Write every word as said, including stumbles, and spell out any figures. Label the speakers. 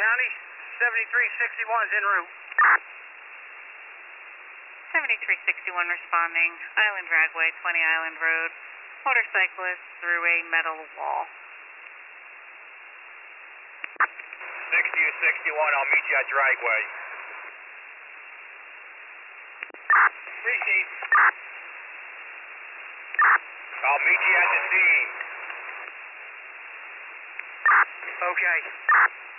Speaker 1: County, seventy-three sixty-one is en route.
Speaker 2: seventy-three sixty-one responding. Island Dragway, twenty Island Road. Motorcyclist through a metal wall.
Speaker 3: sixty to sixty-one, I'll meet you at Dragway. Receive. I'll meet you at the scene.
Speaker 1: Okay.